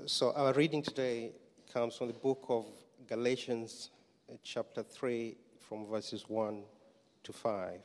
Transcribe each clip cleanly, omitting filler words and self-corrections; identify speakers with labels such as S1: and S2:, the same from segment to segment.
S1: So our reading today comes from the book of Galatians, chapter 3, from verses 1 to 5.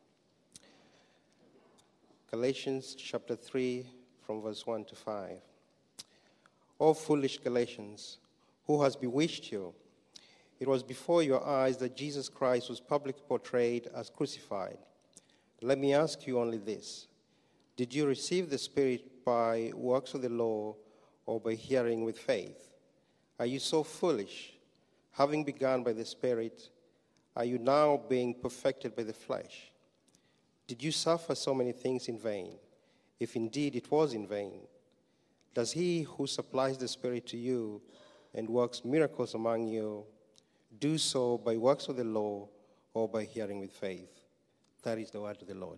S1: Galatians chapter 3, from verse 1 to 5. O foolish Galatians, who has bewitched you? It was before your eyes that Jesus Christ was publicly portrayed as crucified. Let me ask you only this. Did you receive the Spirit by works of the law or by hearing with faith? Are you so foolish? Having begun by the Spirit, are you now being perfected by the flesh? Did you suffer so many things in vain, if indeed it was in vain? Does he who supplies the Spirit to you and works miracles among you do so by works of the law or by hearing with faith? That is the word of the Lord.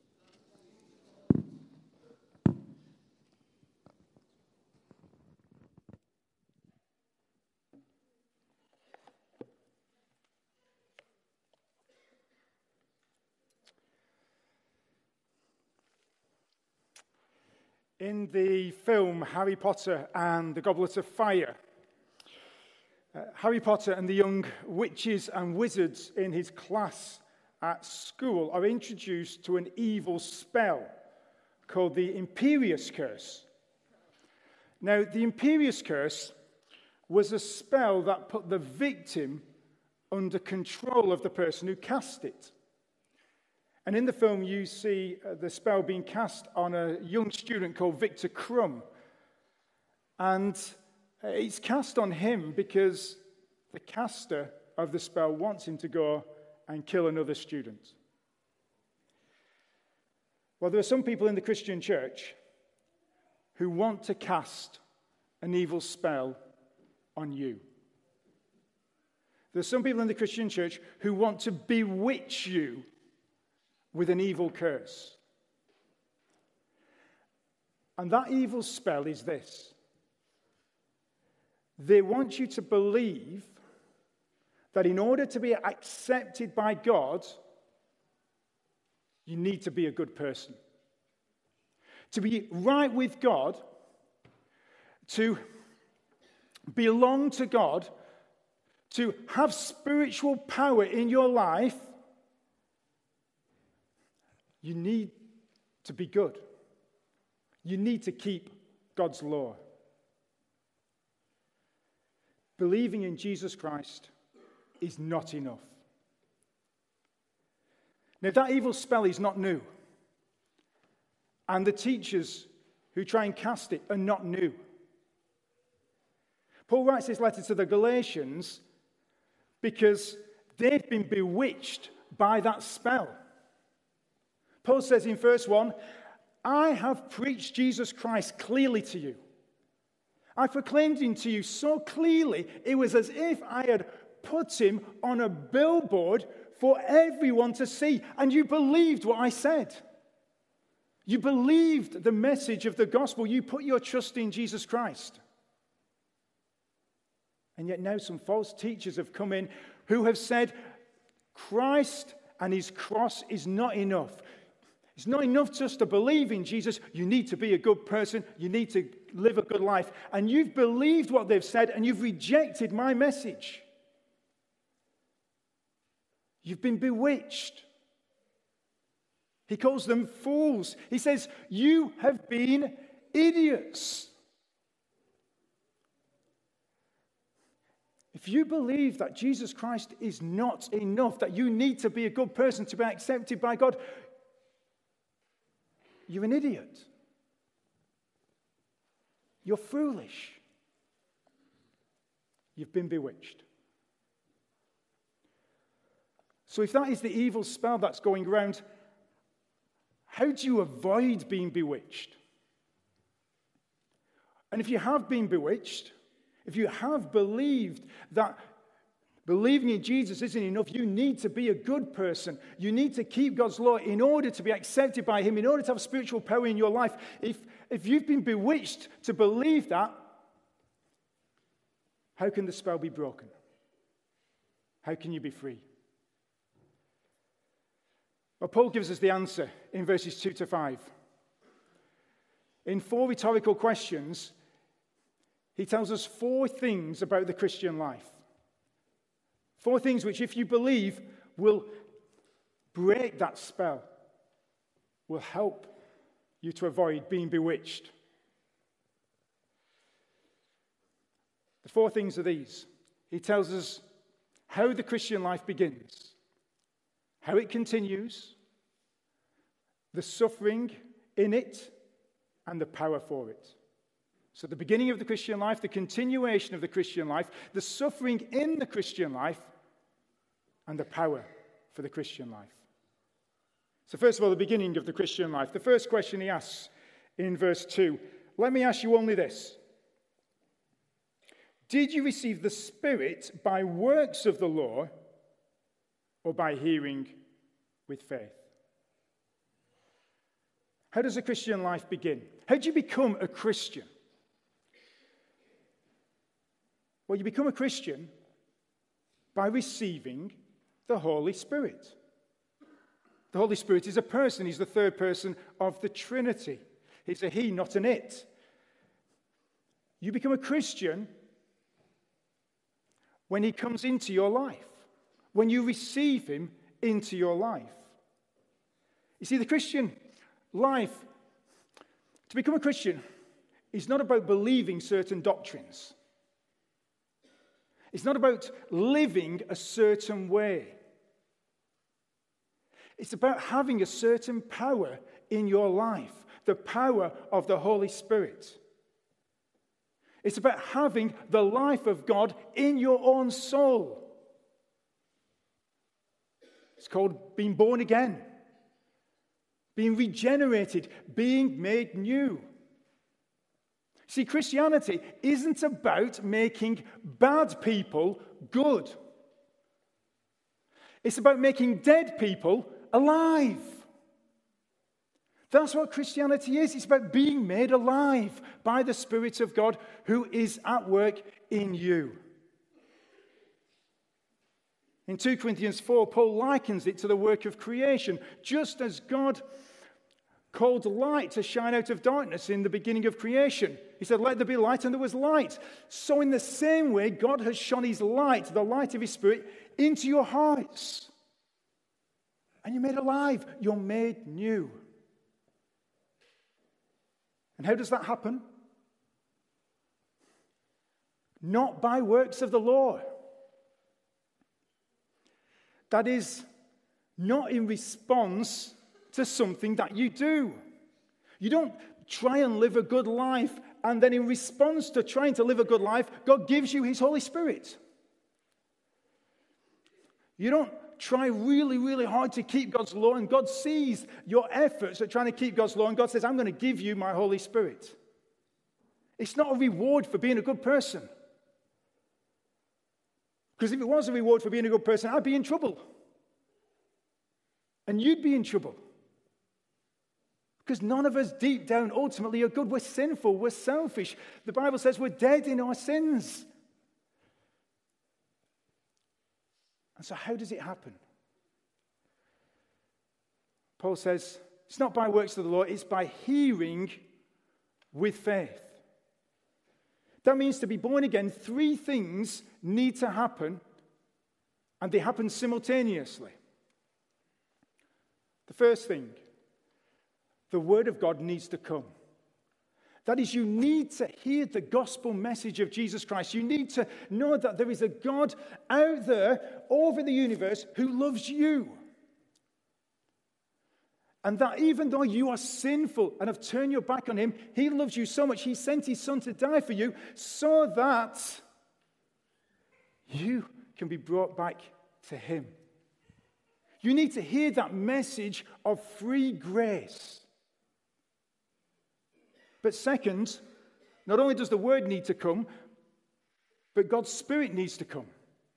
S2: In the film Harry Potter and the Goblet of Fire, Harry Potter and the young witches and wizards in his class at school are introduced to an evil spell called the Imperius Curse. Now, the Imperius Curse was a spell that put the victim under control of the person who cast it. And in the film, you see the spell being cast on a young student called Victor Krum. And it's cast on him because the caster of the spell wants him to go and kill another student. Well, there are some people in the Christian church who want to cast an evil spell on you. There are some people in the Christian church who want to bewitch you with an evil curse. And that evil spell is this. They want you to believe that in order to be accepted by God, you need to be a good person. To be right with God, to belong to God, to have spiritual power in your life, you need to be good. You need to keep God's law. Believing in Jesus Christ is not enough. Now, that evil spell is not new. And the teachers who try and cast it are not new. Paul writes this letter to the Galatians because they've been bewitched by that spell. Paul says in verse 1, I have preached Jesus Christ clearly to you. I proclaimed him to you so clearly, it was as if I had put him on a billboard for everyone to see. And you believed what I said. You believed the message of the gospel. You put your trust in Jesus Christ. And yet now some false teachers have come in who have said Christ and his cross is not enough. It's not enough just to believe in Jesus. You need to be a good person. You need to live a good life. And you've believed what they've said, and you've rejected my message. You've been bewitched. He calls them fools. He says, you have been idiots. If you believe that Jesus Christ is not enough, that you need to be a good person to be accepted by God, you're an idiot. You're foolish. You've been bewitched. So if that is the evil spell that's going around, how do you avoid being bewitched? And if you have been bewitched, if you have believed that believing in Jesus isn't enough, you need to be a good person. You need to keep God's law in order to be accepted by him, in order to have spiritual power in your life. If you've been bewitched to believe that, how can the spell be broken? How can you be free? Well, Paul gives us the answer in verses 2 to 5. In 4 rhetorical questions, he tells us 4 things about the Christian life. 4 things which, if you believe, will break that spell, will help you to avoid being bewitched. The 4 things are these. He tells us how the Christian life begins, how it continues, the suffering in it, and the power for it. So the beginning of the Christian life, the continuation of the Christian life, the suffering in the Christian life, and the power for the Christian life. So first of all, the beginning of the Christian life. The first question he asks in verse 2, let me ask you only this. Did you receive the Spirit by works of the law or by hearing with faith? How does a Christian life begin? How do you become a Christian? Well, you become a Christian by receiving the Holy Spirit. The Holy Spirit is a person. He's the third person of the Trinity. It's a he, not an it. You become a Christian when he comes into your life, when you receive him into your life. You see, the Christian life, to become a Christian, is not about believing certain doctrines. It's not about living a certain way. It's about having a certain power in your life, the power of the Holy Spirit. It's about having the life of God in your own soul. It's called being born again, being regenerated, being made new. See, Christianity isn't about making bad people good. It's about making dead people alive. That's what Christianity is. It's about being made alive by the Spirit of God who is at work in you. In 2 Corinthians 4, Paul likens it to the work of creation. Just as God called light to shine out of darkness in the beginning of creation. He said, let there be light, and there was light. So in the same way, God has shone his light, the light of his Spirit, into your hearts. And you're made alive. You're made new. And how does that happen? Not by works of the law. That is, not in response to something that you do. You don't try and live a good life, and then in response to trying to live a good life, God gives you his Holy Spirit. You don't try really, really hard to keep God's law, and God sees your efforts at trying to keep God's law, and God says, I'm going to give you my Holy Spirit. It's not a reward for being a good person. Because if it was a reward for being a good person, I'd be in trouble. And you'd be in trouble. Because none of us deep down ultimately are good. We're sinful. We're selfish. The Bible says we're dead in our sins. And so how does it happen? Paul says, it's not by works of the law, it's by hearing with faith. That means to be born again, 3 things need to happen, and they happen simultaneously. The first thing, the Word of God needs to come. That is, you need to hear the gospel message of Jesus Christ. You need to know that there is a God out there over the universe who loves you. And that even though you are sinful and have turned your back on him, he loves you so much, he sent his son to die for you so that you can be brought back to him. You need to hear that message of free grace. But second, not only does the word need to come, but God's Spirit needs to come.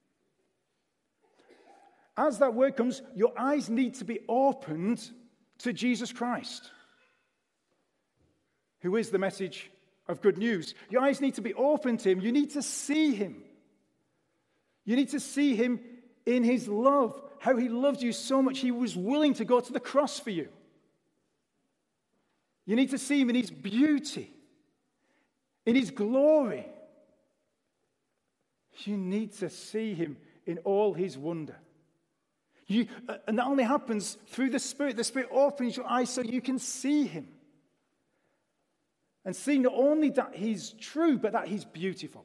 S2: As that word comes, your eyes need to be opened to Jesus Christ, who is the message of good news. Your eyes need to be open to him. You need to see him. You need to see him in his love, how he loved you so much he was willing to go to the cross for you. You need to see him in his beauty, in his glory, You need to see him in all his wonder. And that only happens through the Spirit. The Spirit opens your eyes so you can see him. And see not only that he's true, but that he's beautiful.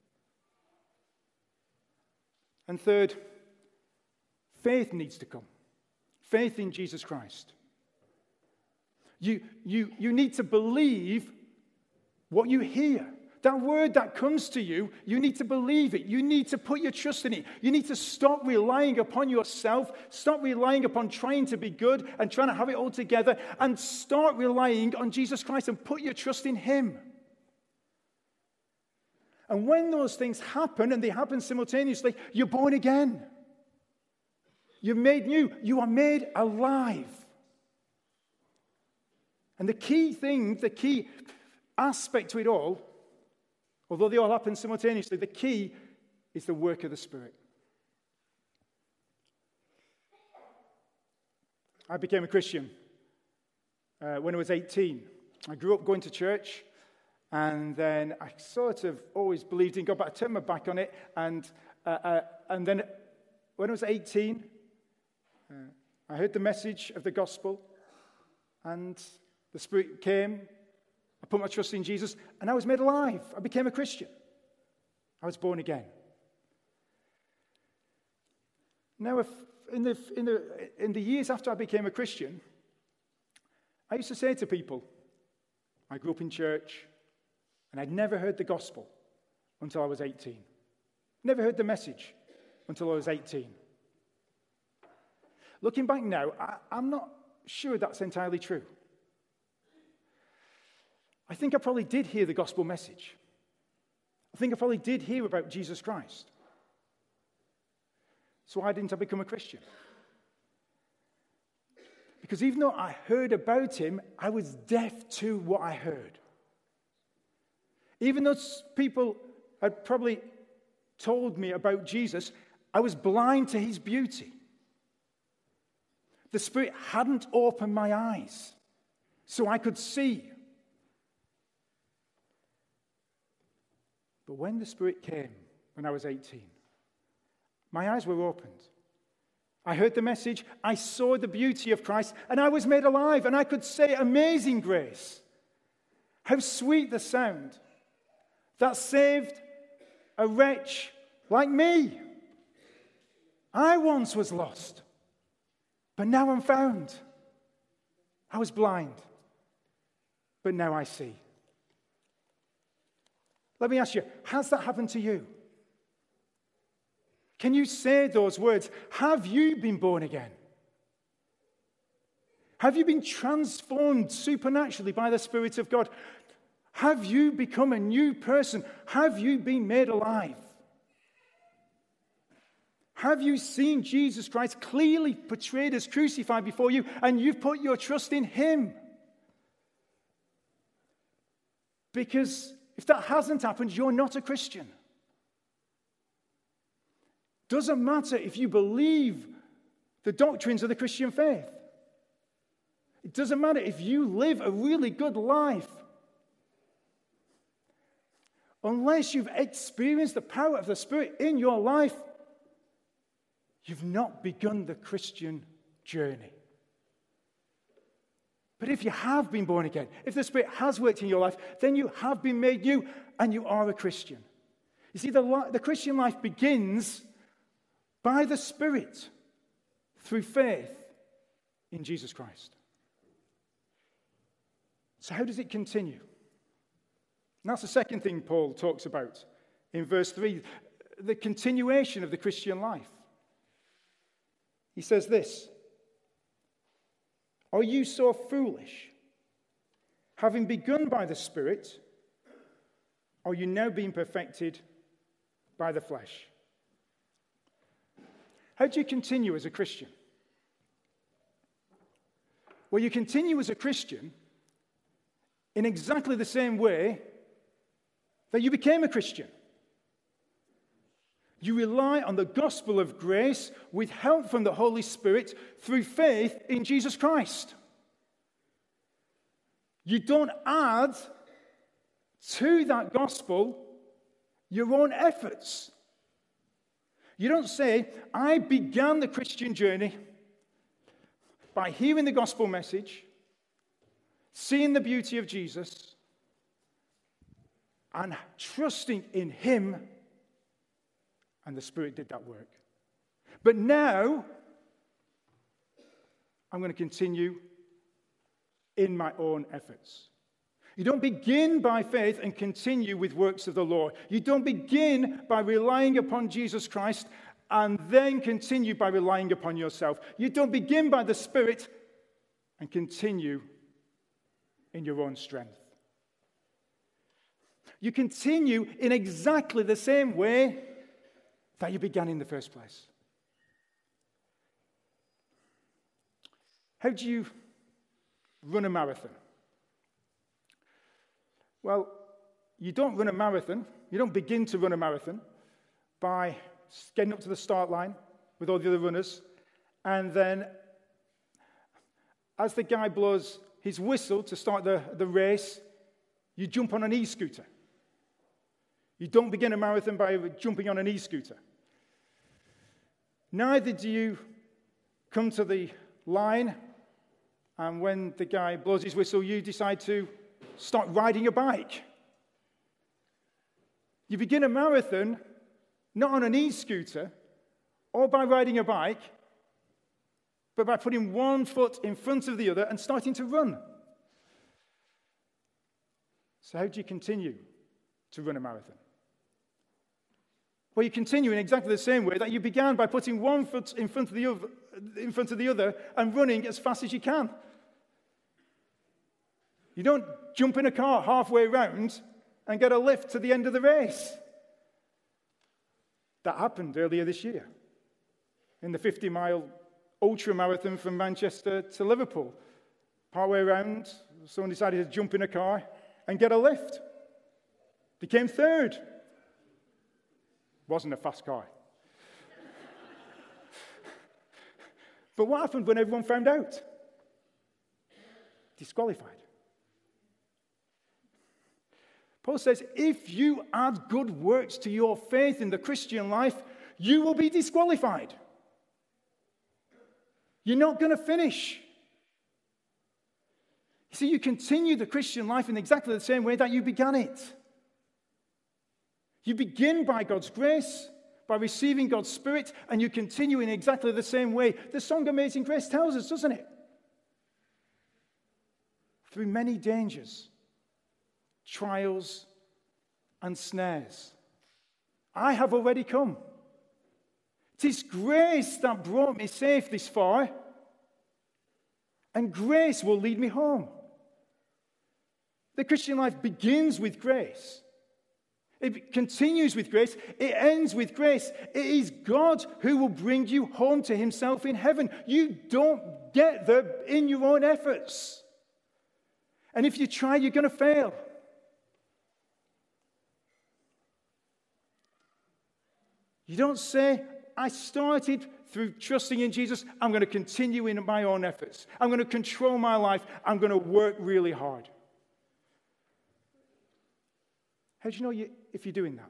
S2: And third, faith needs to come. Faith in Jesus Christ. You need to believe what you hear. That word that comes to you, you need to believe it. You need to put your trust in it. You need to stop relying upon yourself, stop relying upon trying to be good and trying to have it all together, and start relying on Jesus Christ and put your trust in him. And when those things happen, and they happen simultaneously, you're born again. You're made new. You are made alive. And the key thing, the key aspect to it all, although they all happen simultaneously, the key is the work of the Spirit. I became a Christian when I was 18. I grew up going to church, and then I sort of always believed in God, but I turned my back on it. And then when I was 18, I heard the message of the gospel, and the Spirit came. I put my trust in Jesus, and I was made alive. I became a Christian. I was born again. Now, if in the years after I became a Christian, I used to say to people, I grew up in church, and I'd never heard the gospel until I was 18. Never heard the message until I was 18. Looking back now, I'm not sure that's entirely true. I think I probably did hear the gospel message. I think I probably did hear about Jesus Christ. So why didn't I become a Christian? Because even though I heard about him, I was deaf to what I heard. Even though people had probably told me about Jesus, I was blind to his beauty. The Spirit hadn't opened my eyes so I could see. But when the Spirit came, when I was 18, my eyes were opened. I heard the message, I saw the beauty of Christ, and I was made alive, and I could say, amazing grace. How sweet the sound that saved a wretch like me. I once was lost, but now I'm found. I was blind, but now I see. Let me ask you, has that happened to you? Can you say those words? Have you been born again? Have you been transformed supernaturally by the Spirit of God? Have you become a new person? Have you been made alive? Have you seen Jesus Christ clearly portrayed as crucified before you, and you've put your trust in him? Because if that hasn't happened, you're not a Christian. Doesn't matter if you believe the doctrines of the Christian faith. It doesn't matter if you live a really good life. Unless you've experienced the power of the Spirit in your life, you've not begun the Christian journey. But if you have been born again, if the Spirit has worked in your life, then you have been made new and you are a Christian. You see, the Christian life begins by the Spirit through faith in Jesus Christ. So how does it continue? And that's the second thing Paul talks about in verse 3, the continuation of the Christian life. He says this, are you so foolish? Having begun by the Spirit, are you now being perfected by the flesh? How do you continue as a Christian? Well, you continue as a Christian in exactly the same way that you became a Christian. You rely on the gospel of grace with help from the Holy Spirit through faith in Jesus Christ. You don't add to that gospel your own efforts, You don't say, I began the Christian journey by hearing the gospel message, seeing the beauty of Jesus, and trusting in him, and the Spirit did that work. But now, I'm going to continue in my own efforts. You don't begin by faith and continue with works of the law. You don't begin by relying upon Jesus Christ and then continue by relying upon yourself. You don't begin by the Spirit and continue in your own strength. You continue in exactly the same way that you began in the first place. How do you run a marathon? Well, you don't run a marathon, you don't begin to run a marathon by getting up to the start line with all the other runners, and then as the guy blows his whistle to start the race, you jump on an e-scooter. You don't begin a marathon by jumping on an e-scooter. Neither do you come to the line, and when the guy blows his whistle, you decide to start riding a bike. You begin a marathon not on an e-scooter or by riding a bike, but by putting one foot in front of the other and starting to run. So how do you continue to run a marathon? Well, you continue in exactly the same way that you began, by putting one foot in front of the other and running as fast as you can. You don't jump in a car halfway around and get a lift to the end of the race. That happened earlier this year in the 50-mile ultra marathon from Manchester to Liverpool. Partway around, someone decided to jump in a car and get a lift. They came third. Wasn't a fast car. But what happened when everyone found out? Disqualified. Paul says, if you add good works to your faith in the Christian life, you will be disqualified. You're not going to finish. You see, you continue the Christian life in exactly the same way that you began it. You begin by God's grace, by receiving God's Spirit, and you continue in exactly the same way. The song Amazing Grace tells us, doesn't it? Through many dangers, trials, and snares, I have already come. 'Tis grace that brought me safe this far, and grace will lead me home. The Christian life begins with grace. It continues with grace. It ends with grace. It is God who will bring you home to himself in heaven. You don't get there in your own efforts. And if you try, you're going to fail. You don't say, I started through trusting in Jesus. I'm going to continue in my own efforts. I'm going to control my life. I'm going to work really hard. How do you know if you're doing that?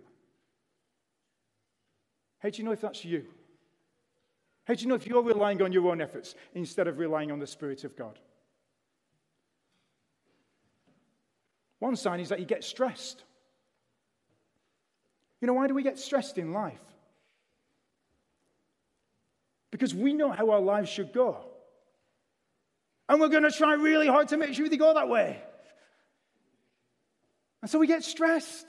S2: How do you know if that's you? How do you know if you're relying on your own efforts instead of relying on the Spirit of God? One sign is that you get stressed. You know, why do we get stressed in life? Because we know how our lives should go. And we're going to try really hard to make sure they go that way. And so we get stressed.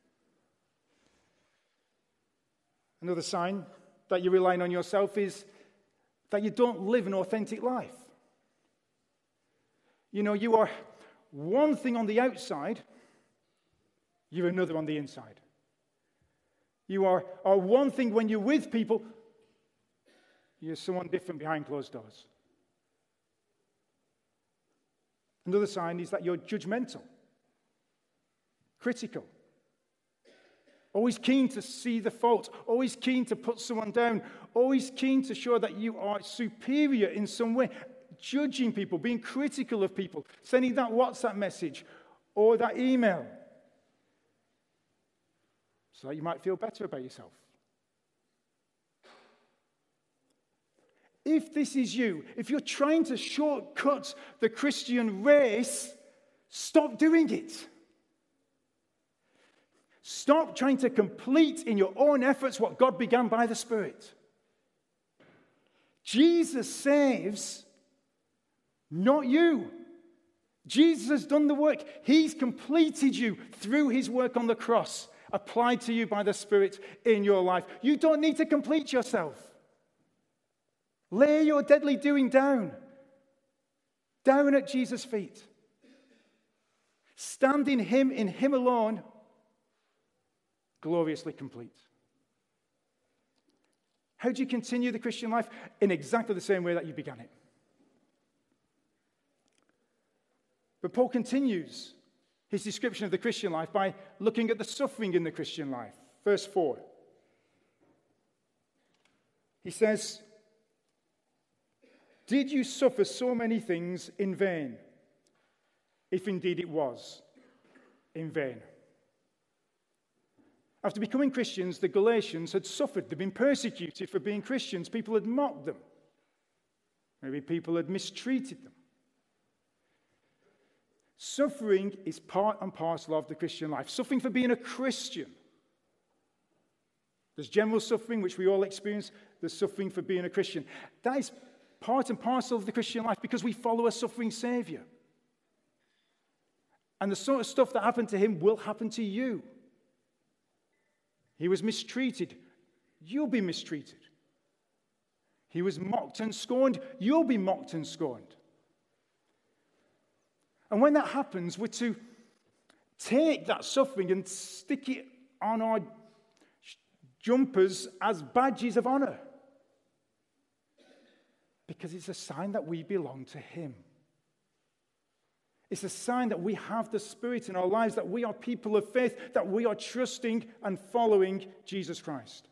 S2: Another sign that you're relying on yourself is that you don't live an authentic life. You know, you are one thing on the outside, you're another on the inside. You are one thing when you're with people, you're someone different behind closed doors. Another sign is that you're judgmental, critical, always keen to see the fault, always keen to put someone down, always keen to show that you are superior in some way, judging people, being critical of people, sending that WhatsApp message or that email so that you might feel better about yourself. if this is you, if you're trying to shortcut the Christian race, stop doing it. Stop trying to complete in your own efforts what God began by the Spirit. Jesus saves, not you. Jesus has done the work. He's completed you through his work on the cross, applied to you by the Spirit in your life. You don't need to complete yourself. Lay your deadly doing down at Jesus' feet. Stand in him alone, gloriously complete. How do you continue the Christian life? In exactly the same way that you began it. But Paul continues his description of the Christian life by looking at the suffering in the Christian life. Verse 4. He says, "Did you suffer so many things in vain? If indeed it was in vain." After becoming Christians, the Galatians had suffered. They'd been persecuted for being Christians. People had mocked them. Maybe people had mistreated them. Suffering is part and parcel of the Christian life. Suffering for being a Christian. There's general suffering, which we all experience. There's suffering for being a Christian. That is part and parcel of the Christian life because we follow a suffering Savior. And the sort of stuff that happened to him will happen to you. He was mistreated. You'll be mistreated. He was mocked and scorned. You'll be mocked and scorned. And when that happens, we're to take that suffering and stick it on our jumpers as badges of honor. Because it's a sign that we belong to him. It's a sign that we have the Spirit in our lives, that we are people of faith, that we are trusting and following Jesus Christ.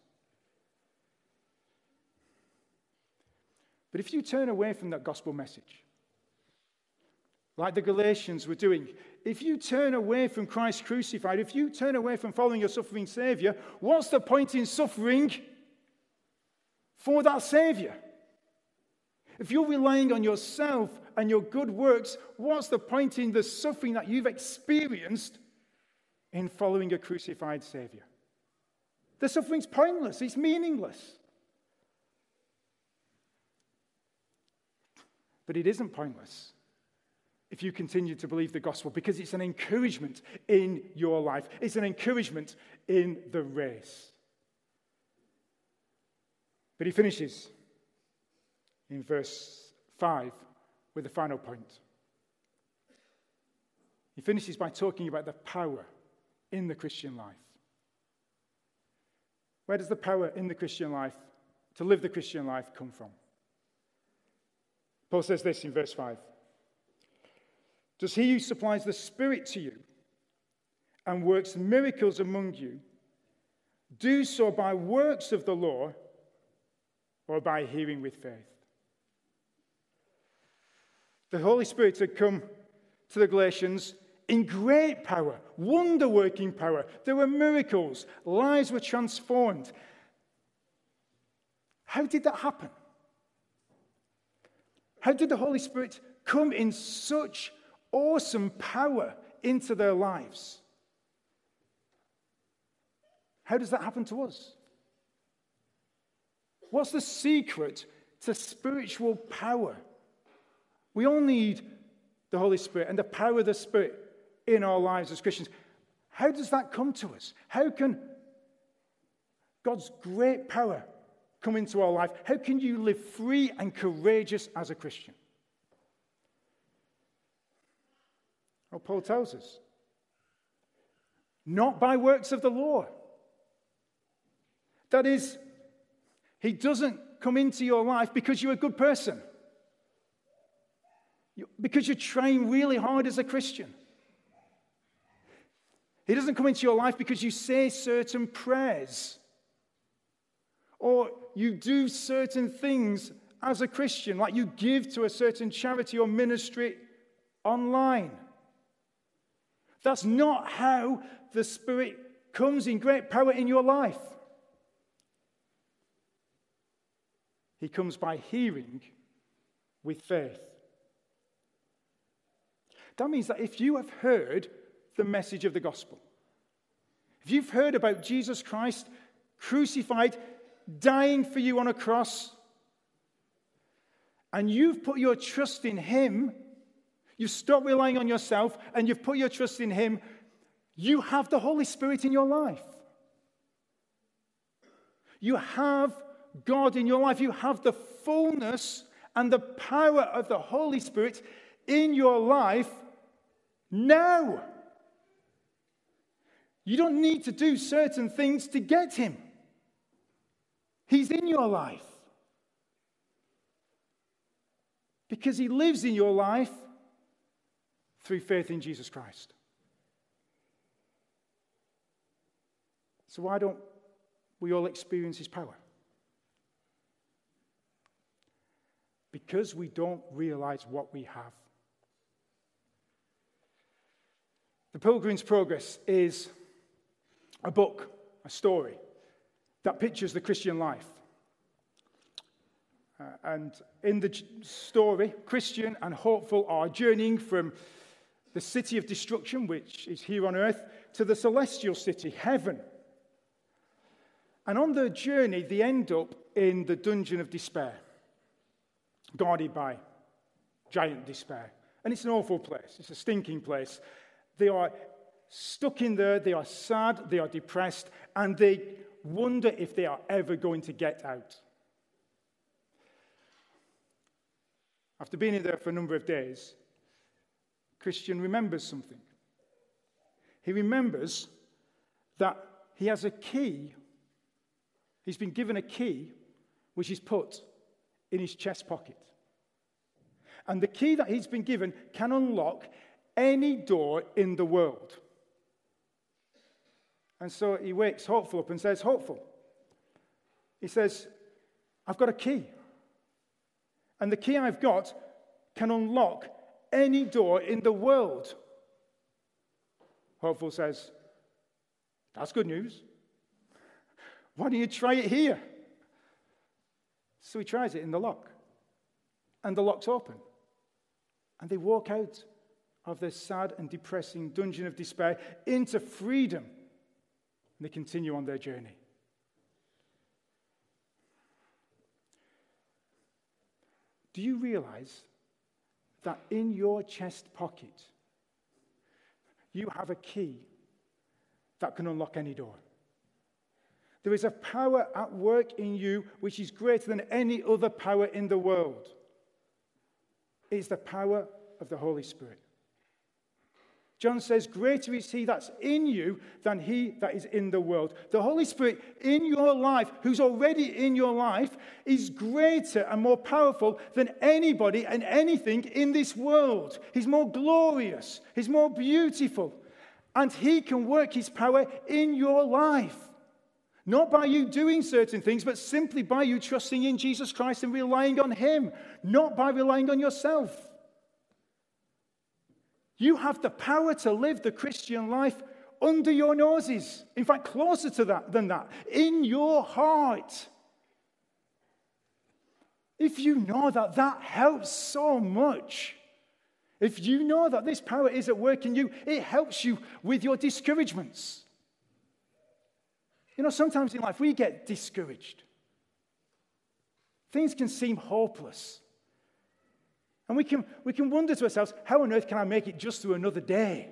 S2: But if you turn away from that gospel message, like the Galatians were doing, if you turn away from Christ crucified, if you turn away from following your suffering Savior, what's the point in suffering for that Savior? If you're relying on yourself and your good works, what's the point in the suffering that you've experienced in following a crucified Savior? The suffering's pointless. It's meaningless. But it isn't pointless if you continue to believe the gospel, because it's an encouragement in your life. It's an encouragement in the race. But he finishes in verse 5 with the final point. He finishes by talking about the power in the Christian life. Where does the power in the Christian life, to live the Christian life, come from? Paul says this in verse 5. "Does he who supplies the Spirit to you and works miracles among you do so by works of the law or by hearing with faith?" The Holy Spirit had come to the Galatians in great power, wonder-working power. There were miracles. Lives were transformed. How did that happen? How did the Holy Spirit come in such awesome power into their lives? How does that happen to us? What's the secret to spiritual power? We all need the Holy Spirit and the power of the Spirit in our lives as Christians. How does that come to us? How can God's great power come into our life? How can you live free and courageous as a Christian? Well, Paul tells us, not by works of the law. That is, he doesn't come into your life because you're a good person, because you're trying really hard as a Christian. He doesn't come into your life because you say certain prayers or you do certain things as a Christian, like you give to a certain charity or ministry online. That's not how the Spirit comes in great power in your life. He comes by hearing with faith. That means that if you have heard the message of the gospel, if you've heard about Jesus Christ crucified, dying for you on a cross, and you've put your trust in him, you've stopped relying on yourself and you've put your trust in him, you have the Holy Spirit in your life. You have God in your life. You have the fullness and the power of the Holy Spirit in your life now. You don't need to do certain things to get him. He's in your life. Because he lives in your life through faith in Jesus Christ. So why don't we all experience his power? Because we don't realize what we have. The Pilgrim's Progress is a book, a story, that pictures the Christian life. And in the story, Christian and hopeful are journeying from the city of destruction, which is here on earth, to the celestial city, heaven. And on their journey, they end up in the dungeon of despair, guarded by giant despair. And it's an awful place. It's a stinking place. They are stuck in there. They are sad. They are depressed. And they wonder if they are ever going to get out. After being in there for a number of days, Christian remembers something. He remembers that he has a key. He's been given a key which is put in his chest pocket. And the key that he's been given can unlock any door in the world. And so he wakes Hopeful up and says, Hopeful. He says, I've got a key. And the key I've got can unlock any door in the world. Hopeful says, that's good news. Why don't you try it here? So he tries it in the lock. And the lock's open. And they walk out of their sad and depressing dungeon of despair into freedom. And they continue on their journey. Do you realize that in your chest pocket, you have a key that can unlock any door? There is a power at work in you which is greater than any other power in the world. It's the power of the Holy Spirit. John says, greater is he that's in you than he that is in the world. The Holy Spirit in your life, who's already in your life, is greater and more powerful than anybody and anything in this world. He's more glorious. He's more beautiful. And he can work his power in your life. Not by you doing certain things, but simply by you trusting in Jesus Christ and relying on him. Not by relying on yourself. You have the power to live the Christian life under your noses. In fact, closer to that than that. In your heart. If you know that, that helps so much. If you know that this power is at work in you, it helps you with your discouragements. You know, sometimes in life we get discouraged. Things can seem hopeless. And we can wonder to ourselves, how on earth can I make it just through another day?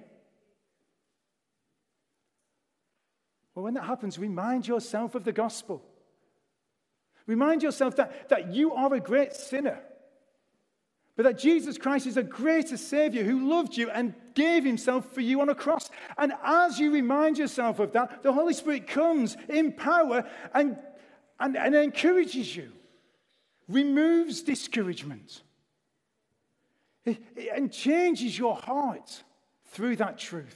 S2: Well, when that happens, remind yourself of the gospel. Remind yourself that you are a great sinner, but that Jesus Christ is a greater Savior who loved you and gave himself for you on a cross. And as you remind yourself of that, the Holy Spirit comes in power and encourages you, removes discouragement, and changes your heart through that truth.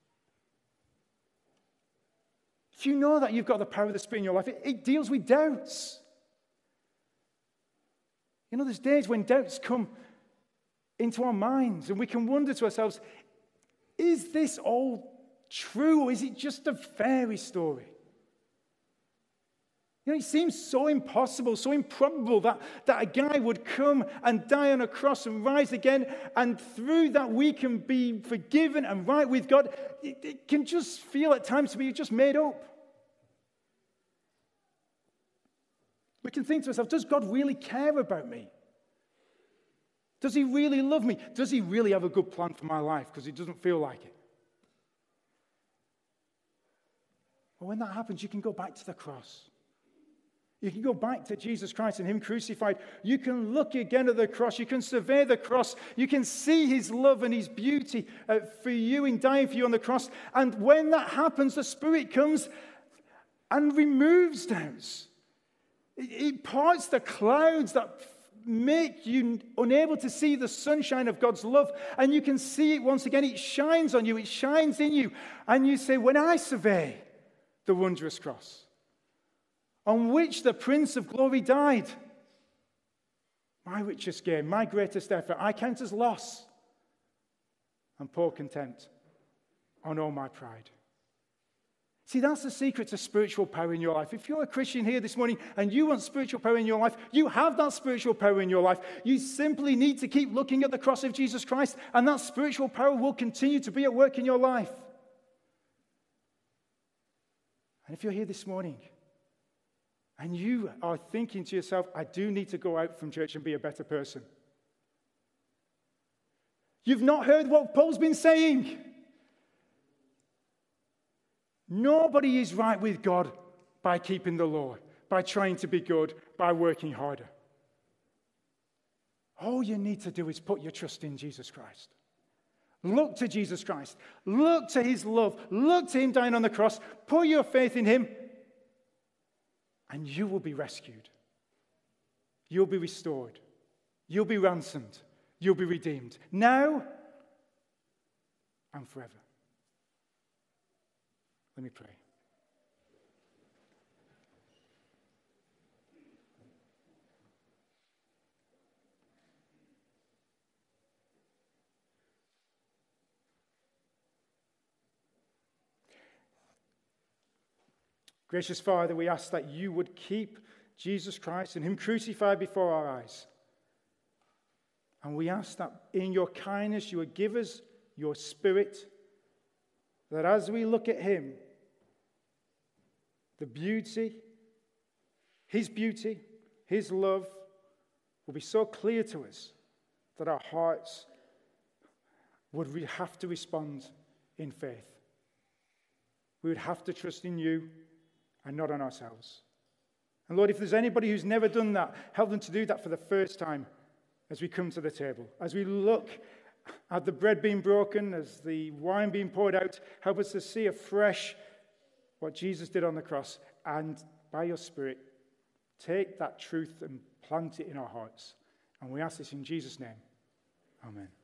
S2: If you know that you've got the power of the Spirit in your life, it deals with doubts. You know, there's days when doubts come into our minds and we can wonder to ourselves, is this all true or is it just a fairy story? You know, it seems so impossible, so improbable that a guy would come and die on a cross and rise again, and through that we can be forgiven and right with God. It can just feel at times to be just made up. We can think to ourselves, does God really care about me? Does he really love me? Does he really have a good plan for my life? Because it doesn't feel like it. Well, when that happens, you can go back to the cross. You can go back to Jesus Christ and him crucified. You can look again at the cross. You can survey the cross. You can see his love and his beauty for you in dying for you on the cross. And when that happens, the Spirit comes and removes doubts. It parts the clouds that make you unable to see the sunshine of God's love. And you can see it once again. It shines on you. It shines in you. And you say, when I survey the wondrous cross, on which the Prince of Glory died, my richest gain, my greatest effort, I count as loss and pour contempt on all my pride. See, that's the secret to spiritual power in your life. If you're a Christian here this morning and you want spiritual power in your life, you have that spiritual power in your life. You simply need to keep looking at the cross of Jesus Christ, and that spiritual power will continue to be at work in your life. And if you're here this morning and you are thinking to yourself, I do need to go out from church and be a better person, you've not heard what Paul's been saying. Nobody is right with God by keeping the law, by trying to be good, by working harder. All you need to do is put your trust in Jesus Christ. Look to Jesus Christ. Look to his love. Look to him dying on the cross. Put your faith in him, and you will be rescued. You'll be restored. You'll be ransomed. You'll be redeemed. Now and forever. Let me pray. Gracious Father, we ask that you would keep Jesus Christ and him crucified before our eyes. And we ask that in your kindness you would give us your Spirit, that as we look at him, the beauty, his love will be so clear to us that our hearts would have to respond in faith. We would have to trust in you and not on ourselves. And Lord, if there's anybody who's never done that, help them to do that for the first time as we come to the table. As we look at the bread being broken, as the wine being poured out, help us to see afresh what Jesus did on the cross. And by your Spirit, take that truth and plant it in our hearts. And we ask this in Jesus' name. Amen.